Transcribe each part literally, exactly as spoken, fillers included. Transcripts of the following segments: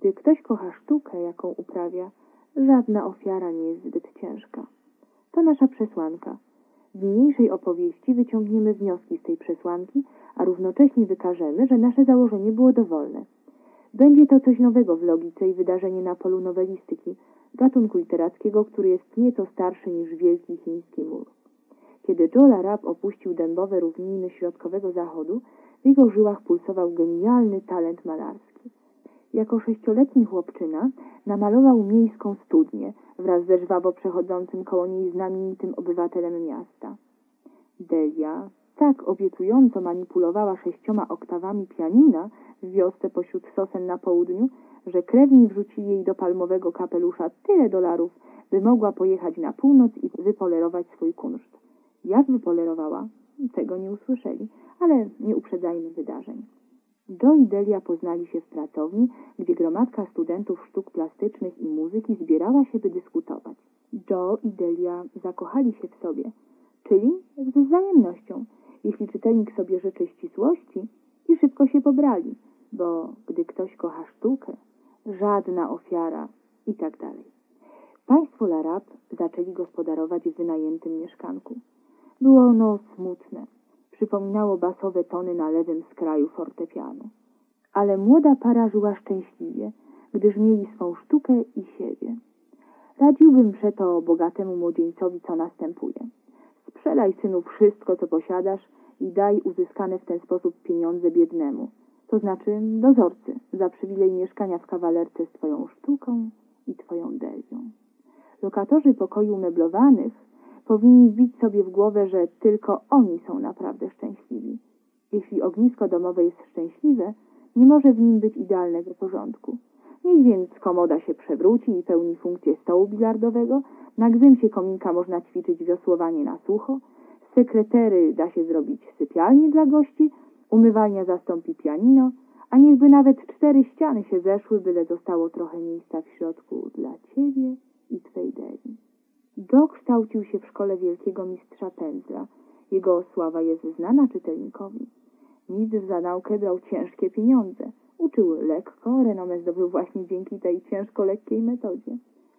Gdy ktoś kocha sztukę, jaką uprawia, żadna ofiara nie jest zbyt ciężka. To nasza przesłanka. W niniejszej opowieści wyciągniemy wnioski z tej przesłanki, a równocześnie wykażemy, że nasze założenie było dowolne. Będzie to coś nowego w logice i wydarzenie na polu nowelistyki, gatunku literackiego, który jest nieco starszy niż Wielki Chiński Mur. Kiedy Joe Larap opuścił dębowe równiny środkowego zachodu, w jego żyłach pulsował genialny talent malarski. Jako sześcioletni chłopczyna namalował miejską studnię wraz ze żwawo przechodzącym koło niej znamienitym obywatelem miasta. Delia tak obiecująco manipulowała sześcioma oktawami pianina w wiosce pośród sosen na południu, że krewni wrzucili jej do palmowego kapelusza tyle dolarów, by mogła pojechać na północ i wypolerować swój kunszt. Jak wypolerowała? Tego nie usłyszeli, ale nie uprzedzajmy wydarzeń. Joe i Delia poznali się w pracowni, gdzie gromadka studentów sztuk plastycznych i muzyki zbierała się, by dyskutować. Joe i Delia zakochali się w sobie, czyli ze wzajemnością, jeśli czytelnik sobie życzy ścisłości, i szybko się pobrali, bo gdy ktoś kocha sztukę, żadna ofiara i tak dalej. Państwo Larap zaczęli gospodarować w wynajętym mieszkanku. Było ono smutne. Przypominało basowe tony na lewym skraju fortepianu. Ale młoda para żyła szczęśliwie, gdyż mieli swą sztukę i siebie. Radziłbym przeto bogatemu młodzieńcowi, co następuje. Sprzedaj, synu, wszystko, co posiadasz i daj uzyskane w ten sposób pieniądze biednemu, to znaczy dozorcy, za przywilej mieszkania w kawalerce z twoją sztuką i twoją Delią. Lokatorzy pokoi umeblowanych powinni wbić sobie w głowę, że tylko oni są naprawdę szczęśliwi. Jeśli ognisko domowe jest szczęśliwe, nie może w nim być idealnego porządku. Niech więc komoda się przewróci i pełni funkcję stołu bilardowego, na gzymsie kominka można ćwiczyć wiosłowanie na sucho, z sekretery da się zrobić sypialnię dla gości, umywalnia zastąpi pianino, a niechby nawet cztery ściany się zeszły, byle zostało trochę miejsca w środku dla ciebie i twej Deli. Joe kształcił się w szkole wielkiego mistrza Pędzla. Jego sława jest znana czytelnikowi. Mistrz za naukę brał ciężkie pieniądze. Uczył lekko, renomę zdobył właśnie dzięki tej ciężko-lekkiej metodzie.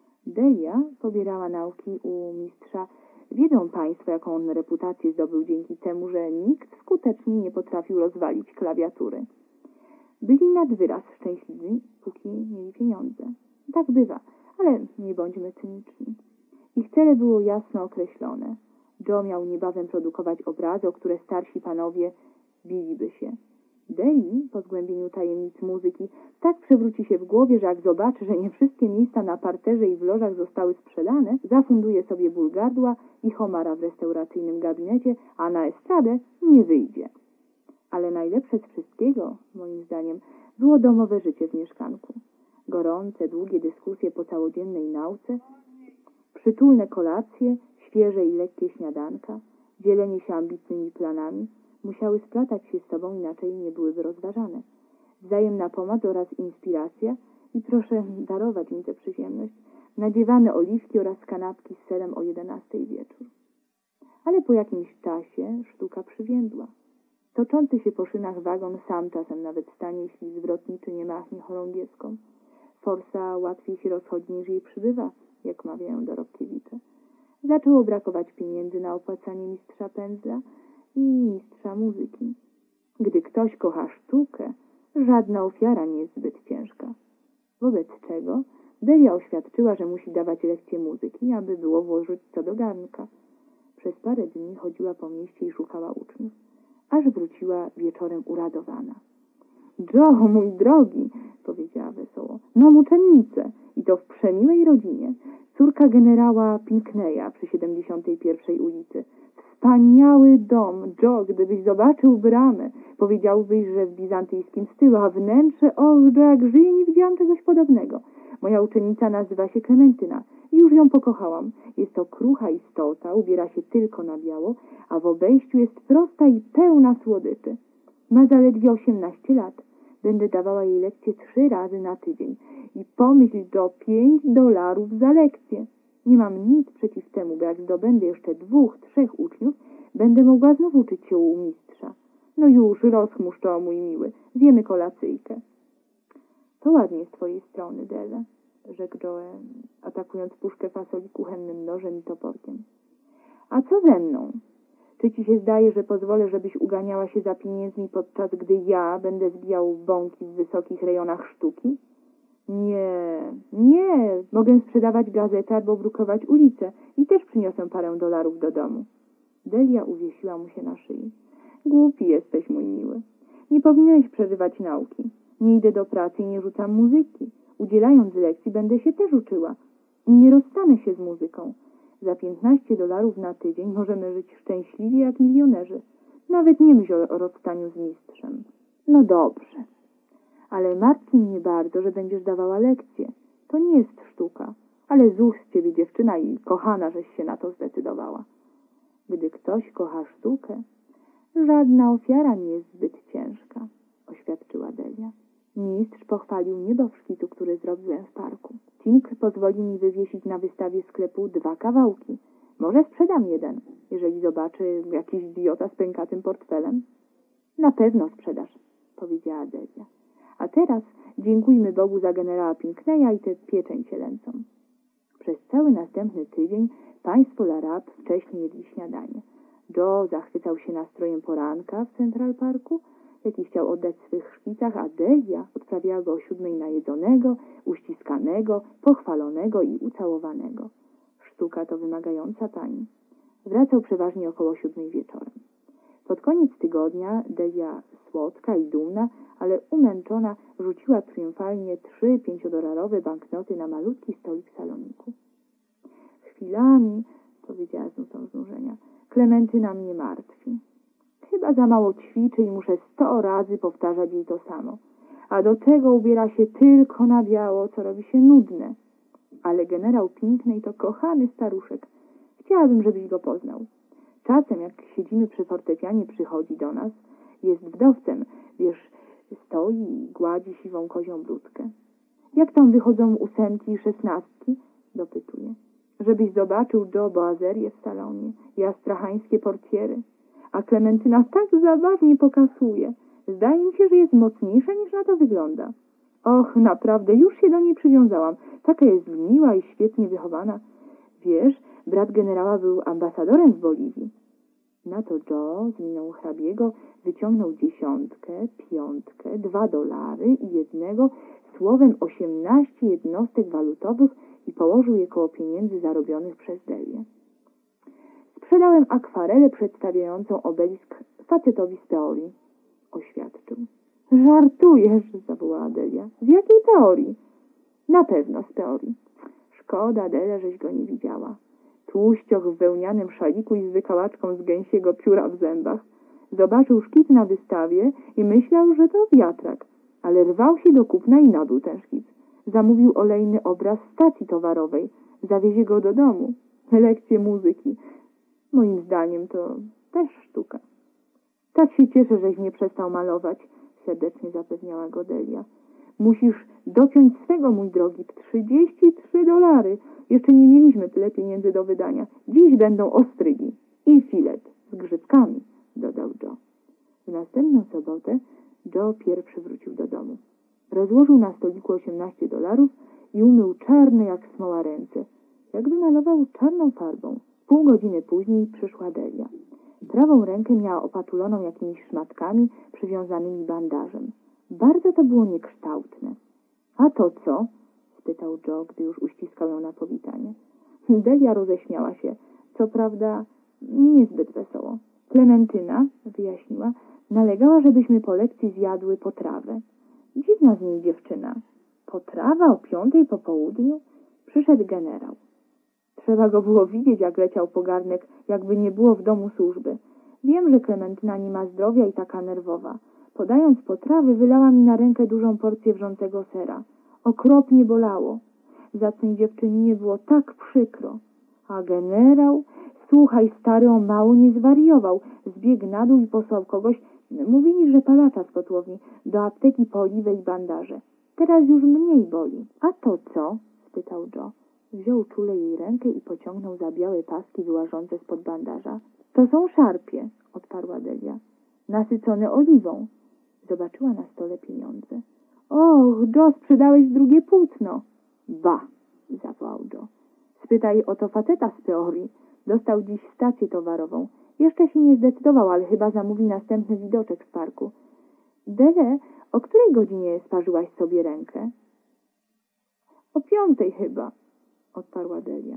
Delia pobierała nauki u mistrza. Wiedzą państwo, jaką on reputację zdobył dzięki temu, że nikt skutecznie nie potrafił rozwalić klawiatury. Byli nad wyraz szczęśliwi, póki mieli pieniądze. Tak bywa, ale nie bądźmy cyniczni. Ich cele było jasno określone. Joe miał niebawem produkować obrazy, o które starsi panowie biliby się. Deli, po zgłębieniu tajemnic muzyki, tak przewróci się w głowie, że jak zobaczy, że nie wszystkie miejsca na parterze i w lożach zostały sprzedane, zafunduje sobie ból gardła i homara w restauracyjnym gabinecie, a na estradę nie wyjdzie. Ale najlepsze z wszystkiego, moim zdaniem, było domowe życie w mieszkanku. Gorące, długie dyskusje po całodziennej nauce, przytulne kolacje, świeże i lekkie śniadanka, dzielenie się ambitnymi planami, musiały splatać się z sobą, inaczej nie byłyby rozważane. Wzajemna pomoc oraz inspiracja i proszę darować mi tę przyjemność, nadziewane oliwki oraz kanapki z serem o jedenastej wieczór. Ale po jakimś czasie sztuka przywiędła. Toczący się po szynach wagon sam czasem nawet stanie, jeśli zwrotniczy nie machnie chorągiewską. Forsa łatwiej się rozchodzi niż jej przybywa, jak mawiają dorobkiewicze. Zaczęło brakować pieniędzy na opłacanie mistrza Pędzla i mistrza muzyki. Gdy ktoś kocha sztukę, żadna ofiara nie jest zbyt ciężka. Wobec czego Delia oświadczyła, że musi dawać lekcje muzyki, aby było włożyć co do garnka. Przez parę dni chodziła po mieście i szukała uczniów, aż wróciła wieczorem uradowana. Joe, mój drogi, powiedziała wesoło, mam uczennicę i to w przemiłej rodzinie. Córka generała Pinckneya przy siedemdziesiątej pierwszej ulicy. Wspaniały dom, Joe, gdybyś zobaczył bramę, powiedziałbyś, że w bizantyjskim stylu, a wnętrze, och, Joe, jak żyje, nie widziałam czegoś podobnego. Moja uczennica nazywa się Klementyna i już ją pokochałam. Jest to krucha istota, ubiera się tylko na biało, a w obejściu jest prosta i pełna słodyczy. Ma zaledwie osiemnaście lat. Będę dawała jej lekcje trzy razy na tydzień. I pomyśl, do pięć dolarów za lekcję. Nie mam nic przeciw temu, bo jak zdobędę jeszcze dwóch, trzech uczniów, będę mogła znów uczyć się u mistrza. No już, rozchmurz to, mój miły. Zjemy kolacyjkę. To ładnie z twojej strony, Dele, rzekł Joe, atakując puszkę fasoli kuchennym nożem i toporkiem. A co ze mną? Czy ci się zdaje, że pozwolę, żebyś uganiała się za pieniędzmi, podczas gdy ja będę zbijał bąki w wysokich rejonach sztuki? Nie, nie, mogę sprzedawać gazety albo brukować ulice i też przyniosę parę dolarów do domu. Delia uwiesiła mu się na szyi. Głupi jesteś, mój miły. Nie powinieneś przerywać nauki. Nie idę do pracy i nie rzucam muzyki. Udzielając lekcji będę się też uczyła. I nie rozstanę się z muzyką. Za piętnaście dolarów na tydzień możemy żyć szczęśliwie jak milionerzy. Nawet nie myśl o rozstaniu z mistrzem. No dobrze. Ale martwi mnie bardzo, że będziesz dawała lekcje. To nie jest sztuka. Ale z ust ciebie, dziewczyna, i kochana, żeś się na to zdecydowała. Gdy ktoś kocha sztukę, żadna ofiara nie jest zbyt ciężka, oświadczyła Delia. Mistrz pochwalił mnie do szkicu, który zrobiłem w parku. Tink pozwoli mi wywiesić na wystawie sklepu dwa kawałki. Może sprzedam jeden, jeżeli zobaczy jakiś idiota z pękatym portfelem. Na pewno sprzedasz, powiedziała Delia. A teraz dziękujmy Bogu za generała Pinckneya i tę pieczeń cielęcą. Przez cały następny tydzień państwo Larab wcześniej jedli śniadanie. Joe zachwycał się nastrojem poranka w Central Parku, jaki chciał oddać w swych szpicach, a Delia odprawiała go o siódmej najedzonego, uściskanego, pochwalonego i ucałowanego. Sztuka to wymagająca pani. Wracał przeważnie około siódmej wieczorem. Pod koniec tygodnia Delia, słodka i dumna, ale umęczona, rzuciła triumfalnie trzy pięciodolarowe banknoty na malutki stolik w saloniku. Chwilami, powiedziała z nutą znużenia, Klementyna mnie martwi. Chyba za mało ćwiczy i muszę sto razy powtarzać jej to samo. A do tego ubiera się tylko na biało, co robi się nudne. Ale generał Pinckney to kochany staruszek. Chciałabym, żebyś go poznał. Czasem, jak siedzimy przy fortepianie, przychodzi do nas. Jest wdowcem, wiesz, stoi i gładzi siwą kozią brudkę. Jak tam wychodzą ósemki i szesnastki? Dopytuje. Żebyś zobaczył Joe boazerię w salonie i astrachańskie portiery. A Klementyna tak zabawnie pokasuje. Zdaje mi się, że jest mocniejsza, niż na to wygląda. Och, naprawdę, już się do niej przywiązałam. Taka jest miła i świetnie wychowana. Wiesz, brat generała był ambasadorem w Boliwii. Na to Joe z miną hrabiego wyciągnął dziesiątkę, piątkę, dwa dolary i jednego, słowem osiemnaście jednostek walutowych i położył je koło pieniędzy zarobionych przez Delię. Sprzedałem akwarelę przedstawiającą obelisk facetowi z teorii, oświadczył. Żartujesz, zawołała Delia. Z jakiej teorii? Na pewno z teorii. Szkoda, Delia, żeś go nie widziała. Tłuścioch w wełnianym szaliku i z wykałaczką z gęsiego pióra w zębach. Zobaczył szkic na wystawie i myślał, że to wiatrak, ale rwał się do kupna i nabył ten szkic. Zamówił olejny obraz stacji towarowej. Zawiezie go do domu. Lekcje muzyki. Moim zdaniem to też sztuka. Tak się cieszę, żeś nie przestał malować, serdecznie zapewniała go Delia. Musisz dopiąć swego, mój drogi, trzydzieści trzy dolary. Jeszcze nie mieliśmy tyle pieniędzy do wydania. Dziś będą ostrygi i filet z grzybkami, dodał Joe. W następną sobotę Joe pierwszy wrócił do domu. Rozłożył na stoliku osiemnaście dolarów i umył czarne jak smoła ręce. Jakby malował czarną farbą. Pół godziny później przyszła Delia. Prawą rękę miała opatuloną jakimiś szmatkami przywiązanymi bandażem. Bardzo to było niekształtne. A to co? Spytał Joe, gdy już uściskał ją na powitanie. Delia roześmiała się. Co prawda niezbyt wesoło. Klementyna, wyjaśniła, nalegała, żebyśmy po lekcji zjadły potrawę. Dziwna z niej dziewczyna. Potrawa o piątej po południu? Przyszedł generał. Trzeba go było widzieć, jak leciał po garnek, jakby nie było w domu służby. Wiem, że Klementyna nie ma zdrowia i taka nerwowa. Podając potrawy, wylała mi na rękę dużą porcję wrzącego sera. Okropnie bolało. Zacnej dziewczynie było tak przykro. A generał? Słuchaj, stary, o mało nie zwariował. Zbiegł na dół i posłał kogoś, mówili, że palacza z kotłowni, do apteki po oliwę i bandaże. Teraz już mniej boli. A to co? Spytał Joe. Wziął czule jej rękę i pociągnął za białe paski wyłażące spod bandaża. To są szarpie, odparła Delia. Nasycone oliwą. Zobaczyła na stole pieniądze. Och, Joe, sprzedałeś drugie płótno. Ba, zawołał Joe. Spytaj o to faceta z teorii. Dostał dziś stację towarową. Jeszcze się nie zdecydował, ale chyba zamówi następny widoczek w parku. Dele, o której godzinie sparzyłaś sobie rękę? O piątej chyba, odparła Delia.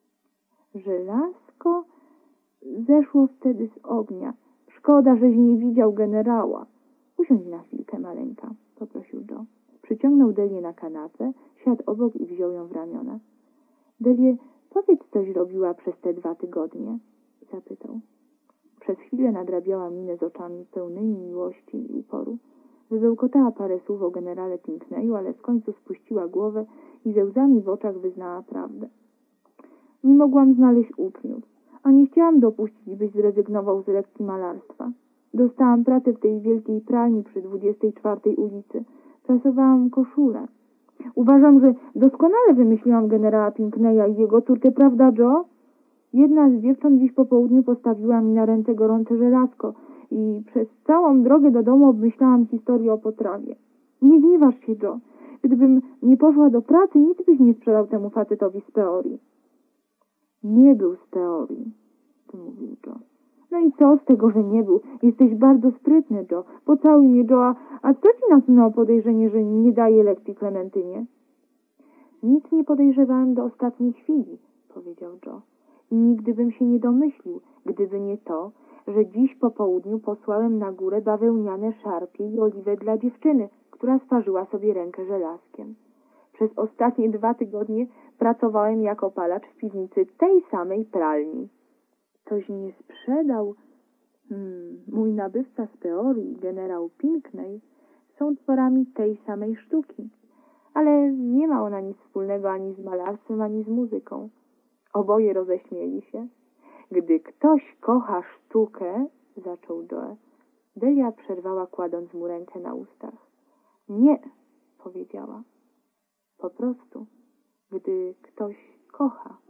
Żelazko zeszło wtedy z ognia. Szkoda, żeś nie widział generała. Usiądź na chwilkę, maleńka, poprosił Joe. Przyciągnął Delię na kanapę, siadł obok i wziął ją w ramiona. Delie, powiedz, coś robiła przez te dwa tygodnie? Zapytał. Przez chwilę nadrabiała minę z oczami pełnymi miłości i uporu. Wybełkotała parę słów o generale Pinckneyu, ale w końcu spuściła głowę i ze łzami w oczach wyznała prawdę. Nie mogłam znaleźć uczniów, a nie chciałam dopuścić, byś zrezygnował z lekcji malarstwa. Dostałam pracę w tej wielkiej pralni przy dwudziestej czwartej ulicy. Prasowałam koszulę. Uważam, że doskonale wymyśliłam generała Pinckneya i jego córkę, prawda, Joe? Jedna z dziewcząt dziś po południu postawiła mi na ręce gorące żelazko i przez całą drogę do domu obmyślałam historię o potrawie. Nie gniewasz się, Joe. Gdybym nie poszła do pracy, nic byś nie sprzedał temu facetowi z teorii. Nie był z teorii, wymówił Joe. No i co z tego, że nie był? Jesteś bardzo sprytny, Joe. Pocałuj mnie, Joe, a, a co ci nasunęło podejrzenie, że nie daje lekcji Klementynie? Nic nie podejrzewałem do ostatniej chwili, powiedział Joe. I nigdy bym się nie domyślił, gdyby nie to, że dziś po południu posłałem na górę bawełniane szarpie i oliwę dla dziewczyny, która sparzyła sobie rękę żelazkiem. Przez ostatnie dwa tygodnie pracowałem jako palacz w piwnicy tej samej pralni. Coś nie sprzedał. Hmm, mój nabywca z teorii, generał Pinckney, są tworami tej samej sztuki. Ale nie ma ona nic wspólnego ani z malarstwem, ani z muzyką. Oboje roześmieli się. Gdy ktoś kocha sztukę, zaczął Joe. Delia przerwała, kładąc mu rękę na ustach. Nie, powiedziała. Po prostu, gdy ktoś kocha.